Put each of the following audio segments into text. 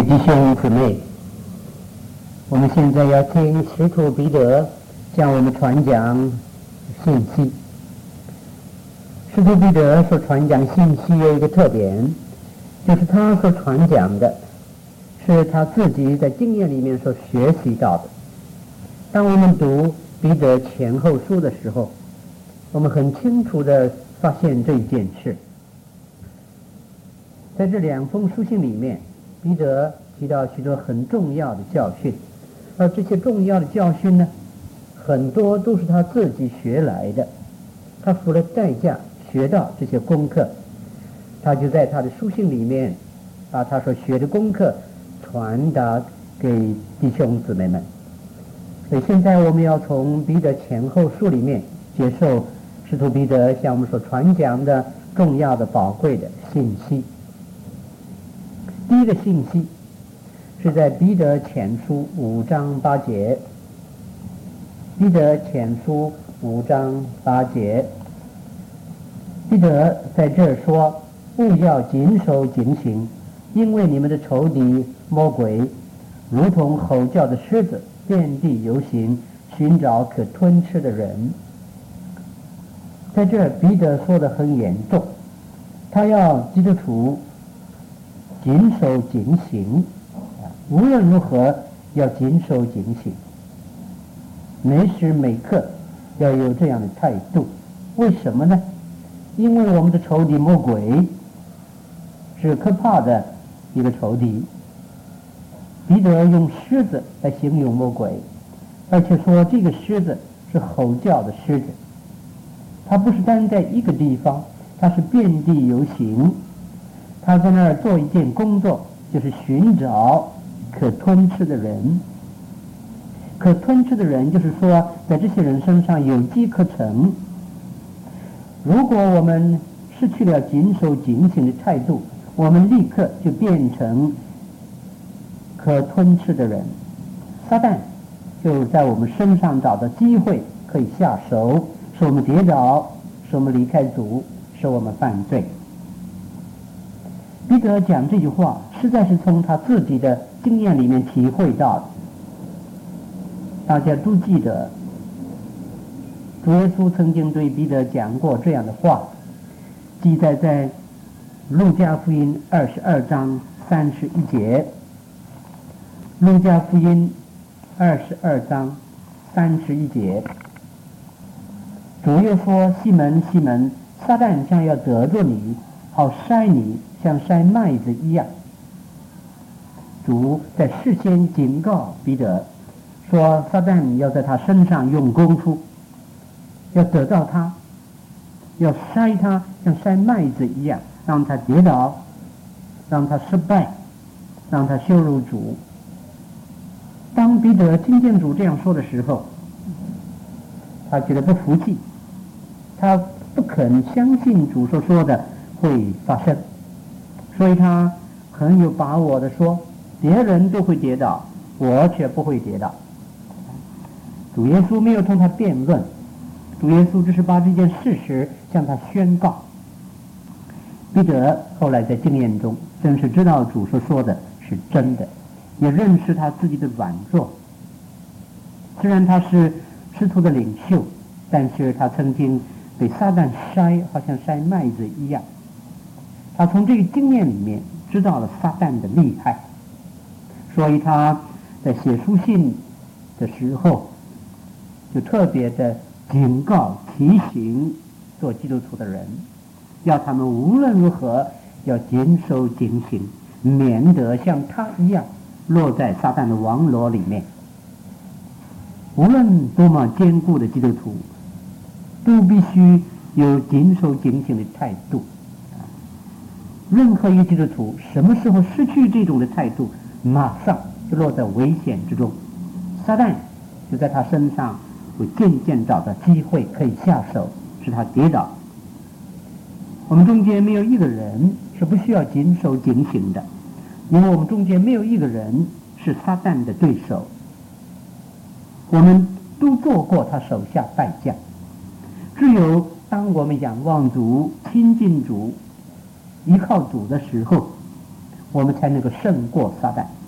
弟兄姊妹，我们现在要听使徒彼得向我们传讲信息。使徒彼得所传讲信息有一个特点，就是他所传讲的是他自己在经验里面所学习到的。当我们读彼得前后书的时候，我们很清楚地发现这一件事。在这两封书信里面，彼得提到许多很重要的教训，而这些重要的教训呢，很多都是他自己学来的，他付了代价学到这些功课，他就在他的书信里面把他所学的功课传达给弟兄姊妹们。所以现在我们要从彼得前后书里面接受使徒彼得向我们所传讲的重要的宝贵的信息。第一个信息是在彼得前书5章8节，彼得前书5章8节，彼得在这儿说：务要谨守警醒，因为你们的仇敌魔鬼如同吼叫的狮子，遍地游行，寻找可吞吃的人。在这儿彼得说得很严重，他要基督徒谨守警醒，无论如何要谨守警醒，每时每刻要有这样的态度。为什么呢？因为我们的仇敌魔鬼是可怕的一个仇敌。彼得用狮子来形容魔鬼，而且说这个狮子是吼叫的狮子，它不是单在一个地方，它是遍地游行，他在那儿做一件工作，就是寻找可吞吃的人。可吞吃的人就是说在这些人身上有机可乘。如果我们失去了谨守警醒的态度，我们立刻就变成可吞吃的人，撒旦就在我们身上找到机会可以下手，使我们跌倒，使我们离开主，使我们犯罪。彼得讲这句话实在是从他自己的经验里面体会到的。大家都记得主耶稣曾经对彼得讲过这样的话，记载在路加福音22章31节。路加福音22章31节，主又说：西门西门，撒旦将要得罪你，好筛你，像筛麦子一样。主在事先警告彼得说，撒旦要在他身上用功夫，要得到他，要筛他，像筛麦子一样，让他跌倒，让他失败，让他羞辱主。当彼得听见主这样说的时候，他觉得不服气，他不肯相信主所说的会发生，所以他很有把握的说，别人都会跌倒，我却不会跌倒。主耶稣没有同他辩论，主耶稣只是把这件事实向他宣告。彼得后来在经验中真是知道主所说的是真的，也认识他自己的软弱。虽然他是使徒的领袖，但是他曾经被撒旦筛，好像筛麦子一样。他从这个经验里面知道了撒旦的厉害，所以他在写书信的时候就特别的警告提醒做基督徒的人，要他们无论如何要谨守警醒，免得像他一样落在撒旦的网罗里面。无论多么坚固的基督徒，都必须有谨守警醒的态度。任何一个基督徒什么时候失去这种的态度，马上就落在危险之中，撒旦就在他身上会渐渐找到机会可以下手，使他跌倒。我们中间没有一个人是不需要谨守警醒的，因为我们中间没有一个人是撒旦的对手，我们都做过他手下败将。只有当我们仰望主、亲近主、依靠主的时候，我们才能够胜过撒旦。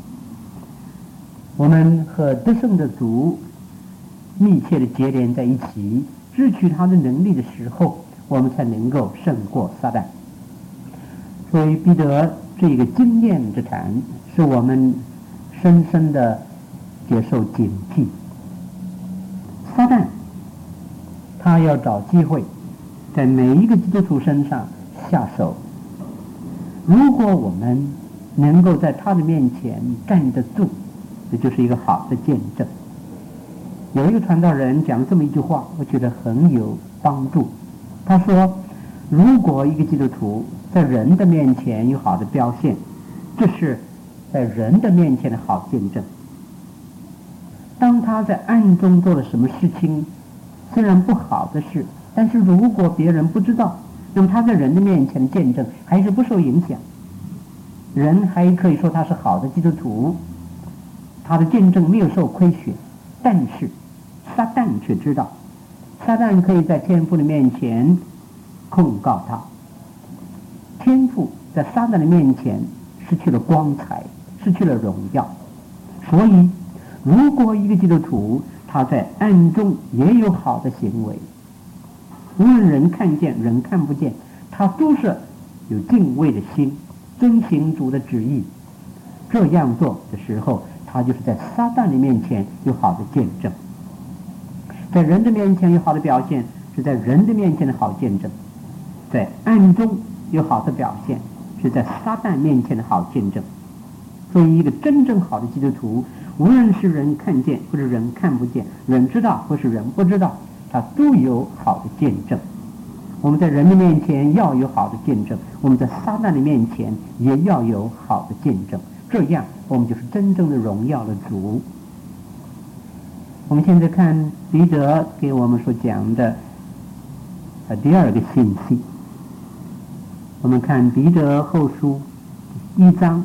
我们和得胜的主密切的结连在一起，支取他的能力的时候，我们才能够胜过撒旦。所以彼得这个经验之谈，使我们深深的接受警惕。撒旦他要找机会在每一个基督徒身上下手，如果我们能够在他的面前站得住，这就是一个好的见证。有一个传道人讲这么一句话，我觉得很有帮助。他说，如果一个基督徒在人的面前有好的表现，这是在人的面前的好见证。当他在暗中做了什么事情，虽然不好的事，但是如果别人不知道，那么他在人的面前的见证还是不受影响，人还可以说他是好的基督徒，他的见证没有受亏损。但是撒旦却知道，撒旦可以在天父的面前控告他，天父在撒旦的面前失去了光彩，失去了荣耀。所以如果一个基督徒他在暗中也有好的行为，无论人看见人看不见，他都是有敬畏的心，遵行主的旨意，这样做的时候，他就是在撒旦的面前有好的见证。在人的面前有好的表现，是在人的面前的好见证；在暗中有好的表现，是在撒旦面前的好见证。所以一个真正好的基督徒，无论是人看见或者人看不见，人知道或是人不知道，他都有好的见证。我们在人的面前要有好的见证，我们在撒旦的面前也要有好的见证，这样我们就是真正的荣耀的主。我们现在看彼得给我们所讲的第二个信息。我们看彼得后书1章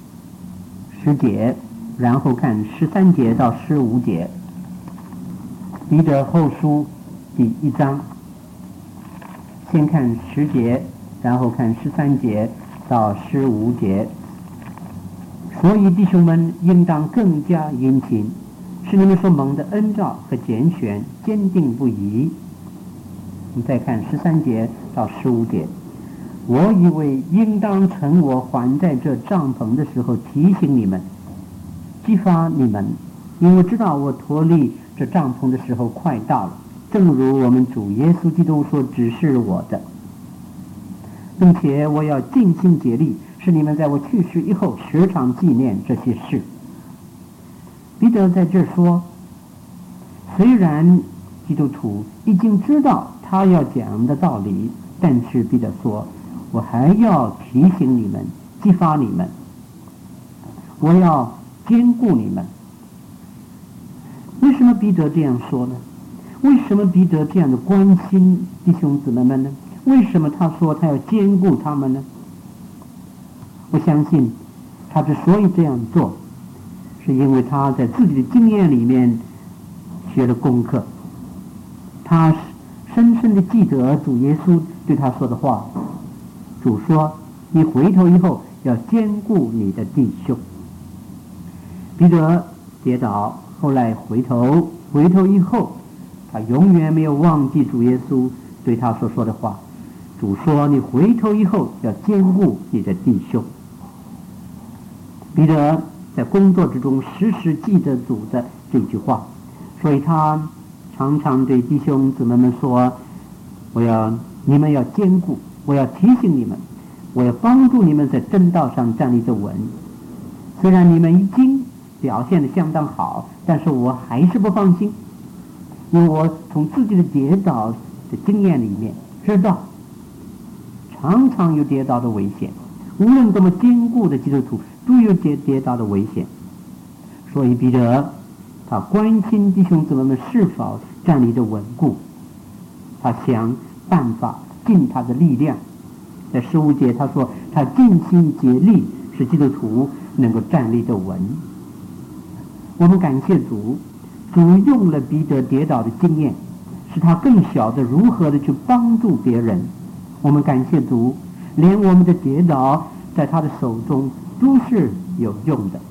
10节，然后看13节到15节。彼得后书第1章，先看10节，然后看13节到15节。所以弟兄们应当更加殷勤，使你们所蒙的恩召和拣选坚定不移。我们再看13节到15节。我以为应当趁我还在这帐篷的时候提醒你们，激发你们，因为知道我脱离这帐篷的时候快到了，正如我们主耶稣基督所指示我的，并且我要尽心竭力，使你们在我去世以后时常纪念这些事。彼得在这说，虽然基督徒已经知道他要讲的道理，但是彼得说，我还要提醒你们，激发你们，我要兼顾你们。为什么彼得这样说呢？为什么彼得这样的关心弟兄姊妹们呢？为什么他说他要兼顾他们呢？我相信他之所以这样做，是因为他在自己的经验里面学了功课，他深深的记得主耶稣对他说的话。主说，你回头以后要兼顾你的弟兄。彼得跌倒，后来回头以后，他永远没有忘记主耶稣对他所说的话。主说，你回头以后要兼顾你的弟兄。彼得在工作之中时时记得主的这句话，所以他常常对弟兄姊妹们说，你们要兼顾，我要提醒你们，我要帮助你们在正道上站立得稳。虽然你们已经表现得相当好，但是我还是不放心，因为我从自己的跌倒的经验里面知道，常常有跌倒的危险，无论多么坚固的基督徒都有跌倒的危险。所以彼得他关心弟兄姊妹们是否站立得稳固，他想办法尽他的力量。在15节他说，他尽心竭力使基督徒能够站立得稳。我们感谢主，主用了彼得跌倒的经验，使他更晓得如何的去帮助别人。我们感谢主，连我们的跌倒在他的手中都是有用的。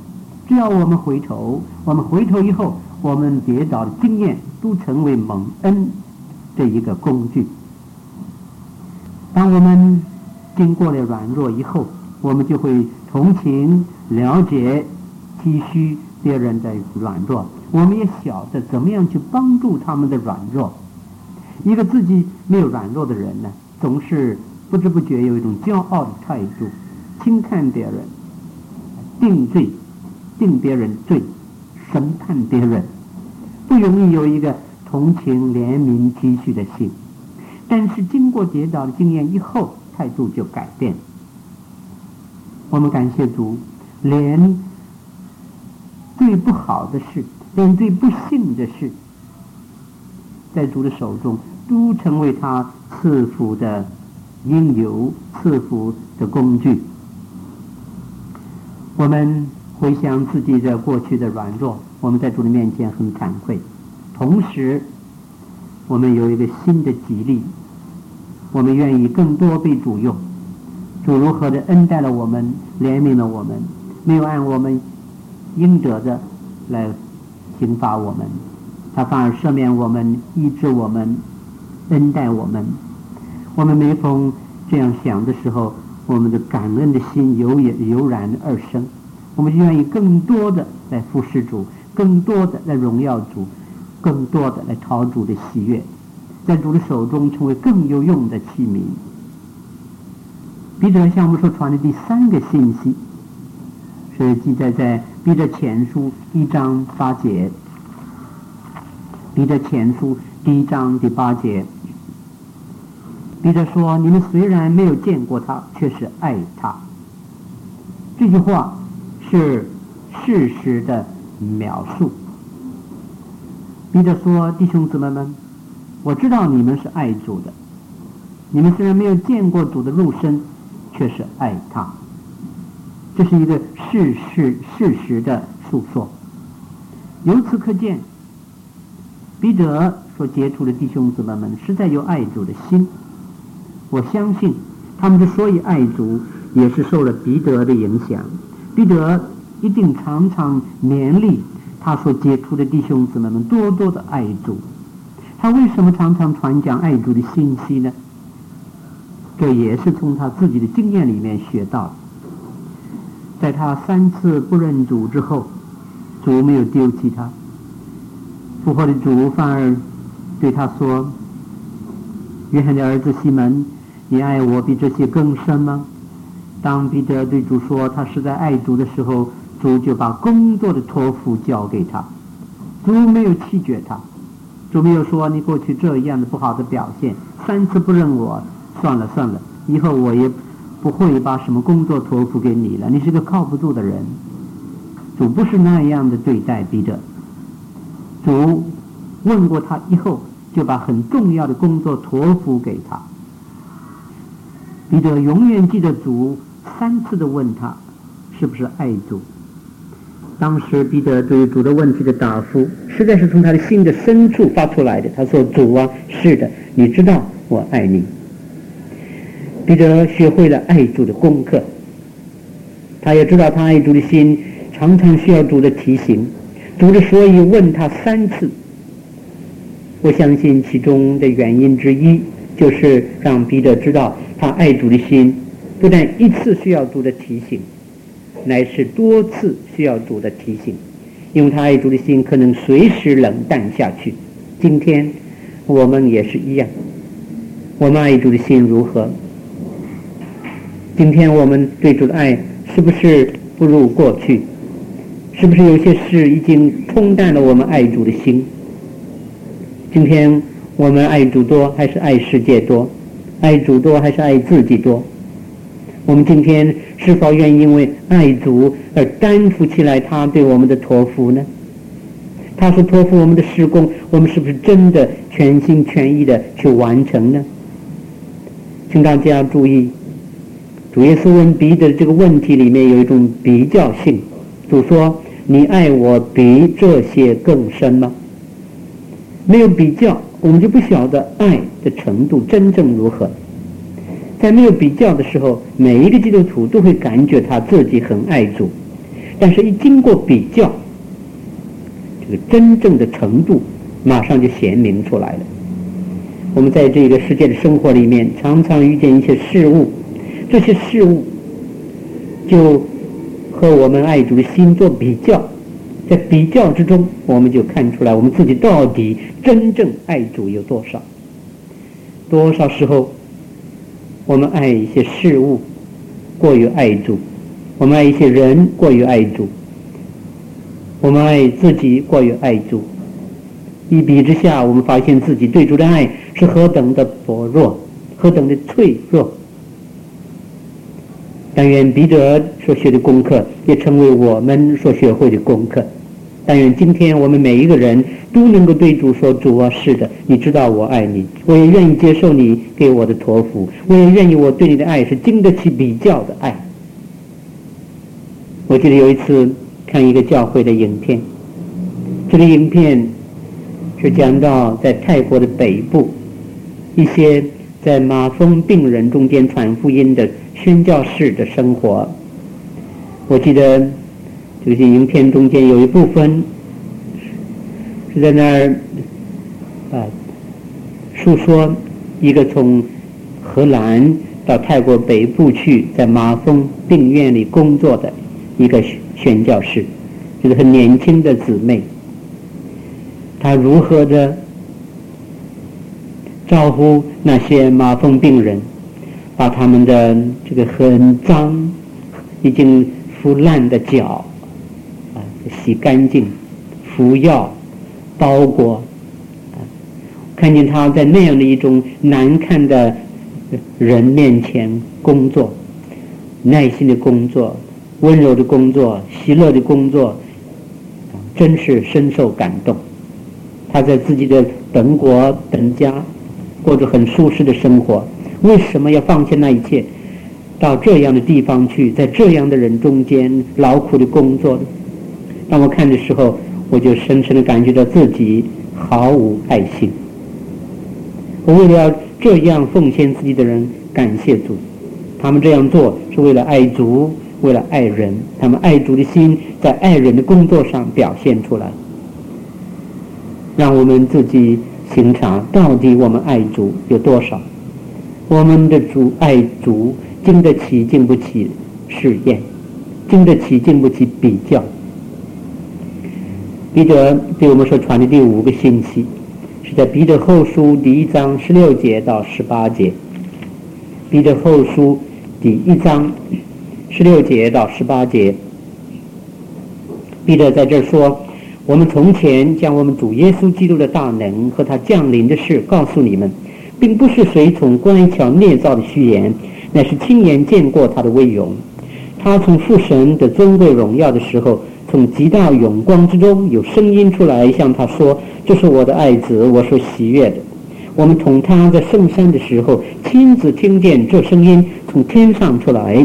只要我们回头，我们回头以后，我们跌倒的经验都成为蒙恩这一个工具。当我们经过了软弱以后，我们就会同情、了解、体恤别人的软弱，我们也晓得怎么样去帮助他们的软弱。一个自己没有软弱的人呢，总是不知不觉有一种骄傲的态度，轻看别人，定别人罪，审判别人，不容易有一个同情、怜悯、体恤的心。但是经过跌倒的经验以后，态度就改变。我们感谢主，连最不好的事，连最不幸的事，在主的手中都成为他赐福的因由，赐福的工具。我们回想自己的过去的软弱，我们在主的面前很惭愧，同时我们有一个新的激励，我们愿意更多被主用。主如何的恩待了我们，怜悯了我们，没有按我们应得的来刑罚我们，他反而赦免我们，医治我们，恩待我们。我们每逢这样想的时候，我们的感恩的心油然而生，我们就愿意更多的来服侍主，更多的来荣耀主，更多的来讨主的喜悦，在主的手中成为更有用的器皿。彼得向我们所传的第三个信息是记载在彼得前书1章8节。彼得前书第1章第8节，彼得说：你们虽然没有见过他，却是爱他。这句话是事实的描述。彼得说：弟兄姊妹们，我知道你们是爱主的，你们虽然没有见过主的肉身，却是爱他。这是一个事实的诉说。由此可见，彼得所接触的弟兄姊妹们实在有爱主的心。我相信他们之所以爱主，也是受了彼得的影响。彼得一定常常勉励他所接触的弟兄姊妹们多多的爱主。他为什么常常传讲爱主的信息呢？这也是从他自己的经验里面学到的。在他3次不认主之后，主没有丢弃他，复活的主反而对他说：约翰的儿子西门，你爱我比这些更深吗？当彼得对主说他是在爱主的时候，主就把工作的托付交给他。主没有弃绝他，主没有说你过去这样的不好的表现，3次不认我，算了，以后我也不会把什么工作托付给你了，你是个靠不住的人。主不是那样的对待彼得。主问过他以后，就把很重要的工作托付给他。彼得永远记得主3次的问他是不是爱主。当时彼得对主的问题的答复实在是从他的心的深处发出来的。他说：主啊，是的，你知道我爱你。彼得学会了爱主的功课，他也知道他爱主的心常常需要主的提醒。主之所以问他3次，我相信其中的原因之一就是让彼得知道他爱主的心不但1次需要主的提醒，乃是多次需要主的提醒，因为他爱主的心可能随时冷淡下去。今天我们也是一样，我们爱主的心如何？今天我们对主的爱是不是不如过去？是不是有些事已经冲淡了我们爱主的心？今天我们爱主多还是爱世界多？爱主多还是爱自己多？我们今天是否愿意因为爱主而担负起来他对我们的托付呢？他所托付我们的事工，我们是不是真的全心全意的去完成呢？请大家注意，主耶稣问彼得的这个问题里面有一种比较性。主说：你爱我比这些更深吗？没有比较，我们就不晓得爱的程度真正如何。在没有比较的时候，每一个基督徒都会感觉他自己很爱主， 但是一经过比较，这个真正的程度马上就显明出来了。我们在这个世界的生活里面，常常遇见一些事物，这些事物就和我们爱主的心做比较，在比较之中，我们就看出来我们自己到底真正爱主有多少。多少时候我们爱一些事物过于爱主，我们爱一些人过于爱主，我们爱自己过于爱主。一比之下，我们发现自己对主的爱是何等的薄弱，何等的脆弱。但愿彼得所学的功课也成为我们所学会的功课。但愿今天我们每一个人都能够对主说，主啊，是的，你知道我爱你，我也愿意接受你给我的托付，我也愿意我对你的爱是经得起比较的爱。我记得有一次看一个教会的影片，这个影片是讲到在泰国的北部一些在麻风病人中间传福音的宣教士的生活。我记得这些影片中间有一部分是在那儿述说一个从荷兰到泰国北部去在麻风病院里工作的一个宣教士，就是很年轻的姊妹，她如何的招呼那些麻风病人，把他们的这个很脏已经腐烂的脚洗干净，服药包裹，看见他在那样的一种难看的人面前工作，耐心的工作，温柔的工作，喜乐的工作，真是深受感动。他在自己的本国本家过着很舒适的生活，为什么要放弃那一切到这样的地方去，在这样的人中间劳苦的工作呢？当我看的时候，我就深深的感觉到自己毫无爱心。我为了这样奉献自己的人感谢主，他们这样做是为了爱主，为了爱人，他们爱主的心在爱人的工作上表现出来。让我们自己省察，到底我们爱主有多少？我们的主爱主经得起经不起试验，经得起经不起比较。彼得对我们所传的第5个信息是在彼得后书第1章16节到18节。彼得后书第1章16节到18节，彼得在这儿说，我们从前将我们主耶稣基督的大能和他降临的事告诉你们，并不是随从乖巧捏造的虚言，乃是亲眼见过他的威荣。他从父神的尊贵荣耀的时候，从极大永光之中有声音出来，向他说，这是我的爱子，我所喜悦的。我们同他在圣山的时候，亲自听见这声音从天上出来。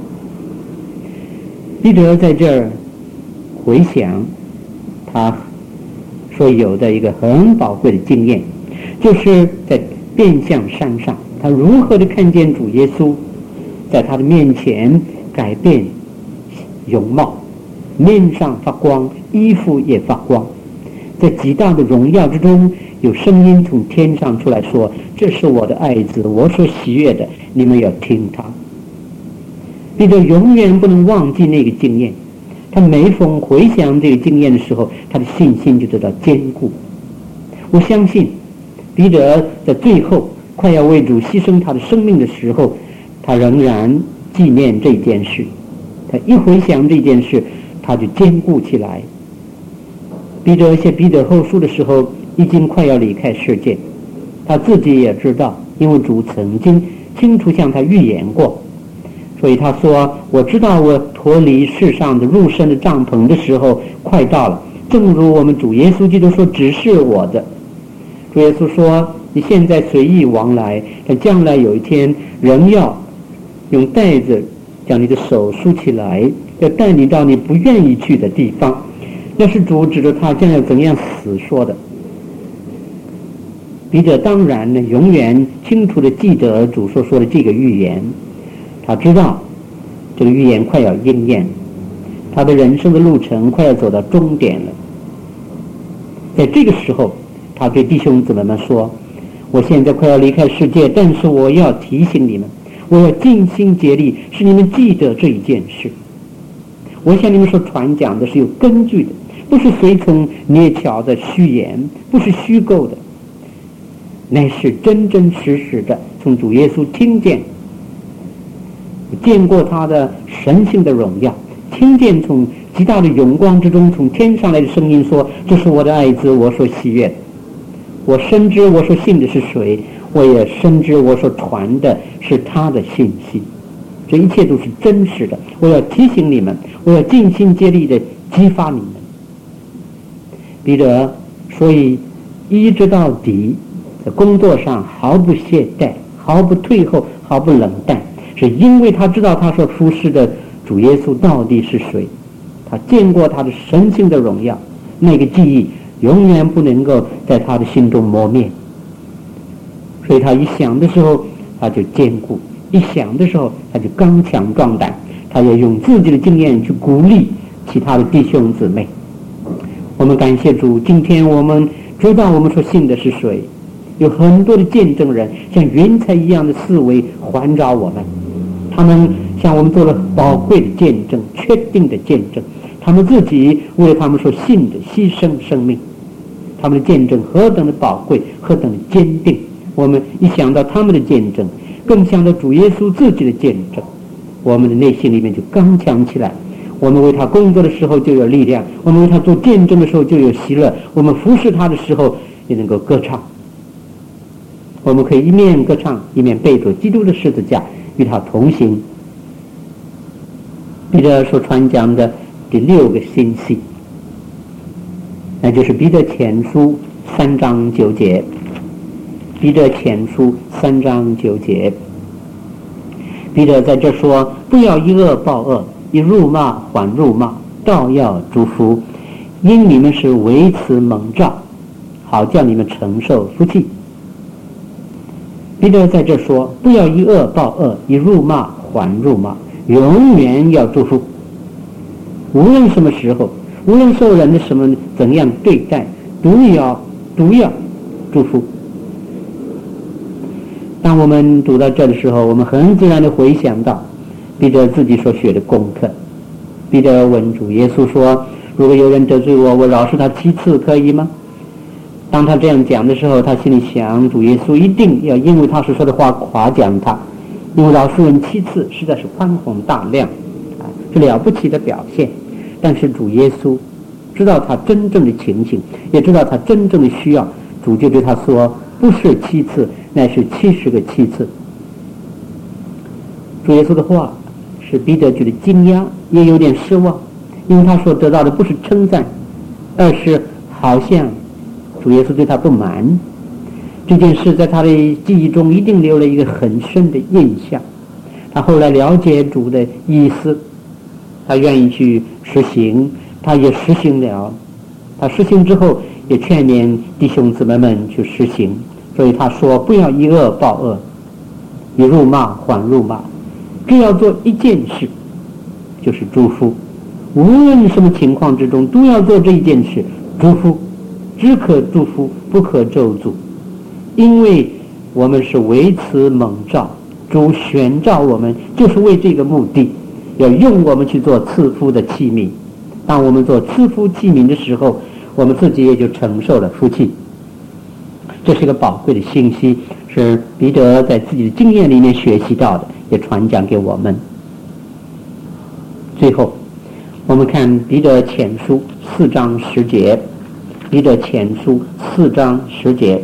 彼得在这儿回想他所有的一个很宝贵的经验，就是在变相山上，他如何的看见主耶稣在他的面前改变容貌，面上发光，衣服也发光，在极大的荣耀之中，有声音从天上出来说，这是我的爱子，我所喜悦的，你们要听他。彼得永远不能忘记那个经验，他每逢回想这个经验的时候，他的信心就得到坚固。我相信彼得在最后快要为主牺牲他的生命的时候，他仍然纪念这件事，他一回想这件事，他就坚固起来。彼得写彼得后书的时候已经快要离开世界，他自己也知道，因为主曾经清楚向他预言过，所以他说，我知道我脱离世上的入身的帐篷的时候快到了，正如我们主耶稣基督说，只是我的。主耶稣说，你现在随意往来，但将来有一天仍要用带子将你的手束起来，要带你到你不愿意去的地方。那是主指着他将要怎样死说的。彼得当然呢，永远清楚地记得主所说的这个预言，他知道这个预言快要应验， 他的人生的路程快要走到终点了。在这个时候，他对弟兄姊妹们说，我现在快要离开世界，但是我要提醒你们，我要尽心竭力使你们记得这一件事。我向你们所传讲的是有根据的，不是随从捏巧的虚言，不是虚构的，乃是真真实实的从主耶稣听见过他的神性的荣耀，听见从极大的荣光之中从天上来的声音说，这是我的爱子，我所喜悦的。我深知我所信的是谁，我也深知我所传的是他的信息，这一切都是真实的。我要提醒你们，我要尽心竭力的激发你们。彼得所以一直到底，在工作上毫不懈怠，毫不退后，毫不冷淡，是因为他知道他所服侍的主耶稣到底是谁，他见过他的神性的荣耀，那个记忆永远不能够在他的心中磨灭。所以他一想的时候他就坚固，一想的时候他就刚强壮胆，他要用自己的经验去鼓励其他的弟兄姊妹。我们感谢主，今天我们知道我们所信的是谁，有很多的见证人像云彩一样的思维环绕我们，他们向我们做了宝贵的见证，确定的见证，他们自己为了他们所信的牺牲生命，他们的见证何等的宝贵，何等的坚定。我们一想到他们的见证，更想到主耶稣自己的见证，我们的内心里面就刚强起来。我们为他工作的时候就有力量，我们为他做见证的时候就有喜乐，我们服侍他的时候也能够歌唱。我们可以一面歌唱，一面背着基督的十字架与他同行。彼得所传讲的第6个信息，那就是彼得前书3章9节。彼得前书3章9节，彼得在这说，不要以恶报恶，以辱骂还辱骂，倒要祝福，因你们是为此蒙召，好叫你们承受福气。彼得在这说，不要以恶报恶，以辱骂还辱骂，永远要祝福。无论什么时候，无论受人的什么怎样对待，都要祝福。当我们读到这的时候，我们很自然地回想到彼得自己所学的功课。彼得问主耶稣说，如果有人得罪我，我饶恕他7次可以吗？当他这样讲的时候，他心里想，主耶稣一定要因为他所说的话夸奖他，因为饶恕人7次实在是宽宏大量是了不起的表现。但是主耶稣知道他真正的情形，也知道他真正的需要，主就对他说，不是7次，乃是70个7次。主耶稣的话使彼得觉得惊讶，也有点失望，因为他所得到的不是称赞，而是好像主耶稣对他不满。这件事在他的记忆中一定留了一个很深的印象。他后来了解主的意思，他愿意去实行，他也实行了。他实行之后也劝勉弟兄姊妹们去实行。所以他说，不要以恶报恶，以辱骂还辱骂，只要做一件事，就是祝福。无论什么情况之中，都要做这一件事，祝福，只可祝福，不可咒诅。因为我们是为此蒙召，主选召我们就是为这个目的，要用我们去做赐福的器皿。当我们做赐福器皿的时候，我们自己也就承受了福气。这是一个宝贵的信息，是彼得在自己的经验里面学习到的，也传讲给我们。最后我们看彼得前书4章10节。彼得前书4章10节，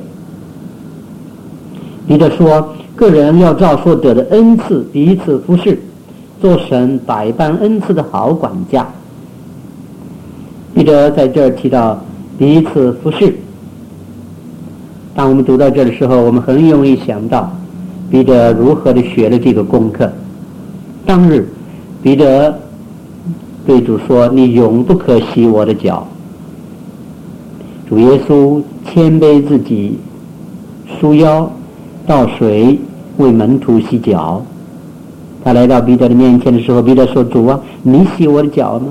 彼得说，个人要照所得的恩赐彼此服侍，做神百般恩赐的好管家。彼得在这儿提到彼此服侍。当我们读到这的时候，我们很容易想到彼得如何的学了这个功课。当日彼得对主说，你永不可洗我的脚。主耶稣谦卑自己，束腰倒水为门徒洗脚。他来到彼得的面前的时候，彼得说，主啊，你洗我的脚吗？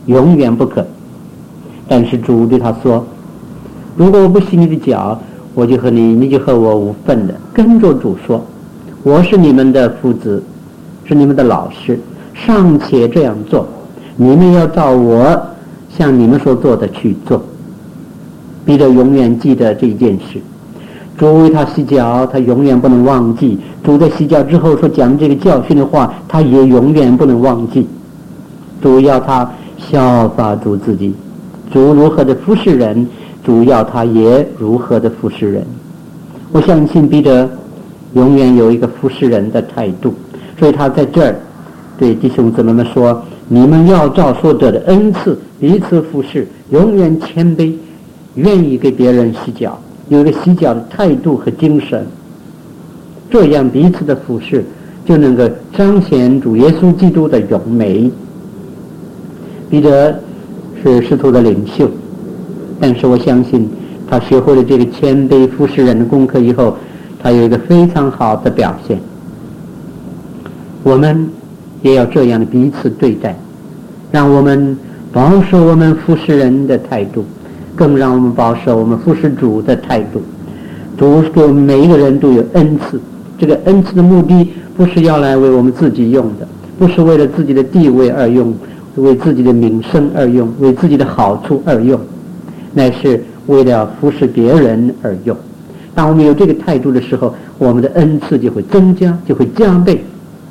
永远不可。但是主对他说，如果我不洗你的脚，我就和你就和我无分的。跟着主说，我是你们的夫子，是你们的老师，尚且这样做，你们要照我向你们所做的去做。彼得永远记得这件事，主为他洗脚，他永远不能忘记。主在洗脚之后所讲这个教训的话，他也永远不能忘记。主要他效法主自己，主如何的服侍人，主要他也如何的服侍人。我相信彼得永远有一个服侍人的态度，所以他在这儿对弟兄姊妹们说，你们要照所得的恩赐彼此服侍，永远谦卑，愿意给别人洗脚，有一个洗脚的态度和精神，这样彼此的服侍就能够彰显主耶稣基督的荣美。彼得是使徒的领袖，但是我相信他学会了这个谦卑服侍人的功课以后，他有一个非常好的表现。我们也要这样的彼此对待，让我们保守我们服侍人的态度，更让我们保守我们服侍主的态度。主给我们每一个人都有恩赐，这个恩赐的目的不是要来为我们自己用的，不是为了自己的地位而用，为自己的名声而用，为自己的好处而用，乃是为了服侍别人而用。当我们有这个态度的时候，我们的恩赐就会增加，就会加倍，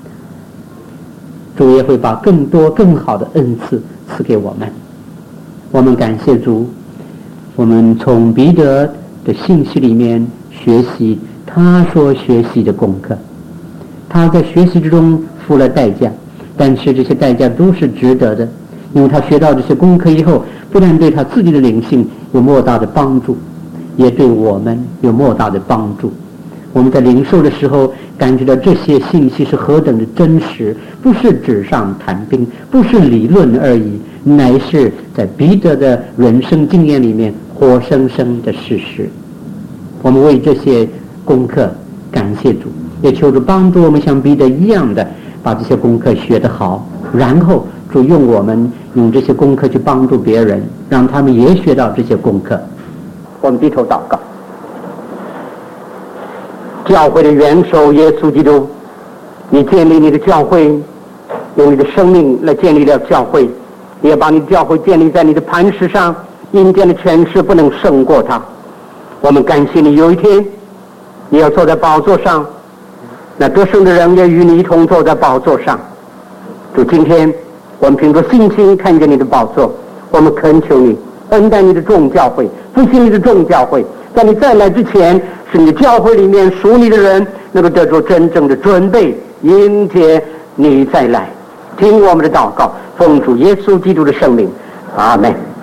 主也会把更多更好的恩赐赐给我们。我们感谢主，我们从彼得的信息里面学习他所学习的功课。他在学习之中付了代价，但是这些代价都是值得的，因为他学到这些功课以后，不但对他自己的灵性有莫大的帮助，也对我们有莫大的帮助。我们在领受的时候感觉到这些信息是何等的真实，不是纸上谈兵，不是理论而已，乃是在彼得的人生经验里面活生生的事实。我们为这些功课感谢主，也求主帮助我们像彼得一样的把这些功课学得好，然后主用我们用这些功课去帮助别人，让他们也学到这些功课。我们低头祷告。教会的元首耶稣基督，你建立你的教会，用你的生命来建立了教会，你也把你的教会建立在你的磐石上，阴间的权势不能胜过它。我们感谢你，有一天你要坐在宝座上，那得胜的人也与你一同坐在宝座上。主，今天我们凭着信心看见你的宝座，我们恳求你恩待你的众教会，复兴你的众教会，在你再来之前，使你的教会里面属你的人能够得着真正的准备，迎接你再来。听我们的祷告，奉主耶稣基督的圣名，阿们。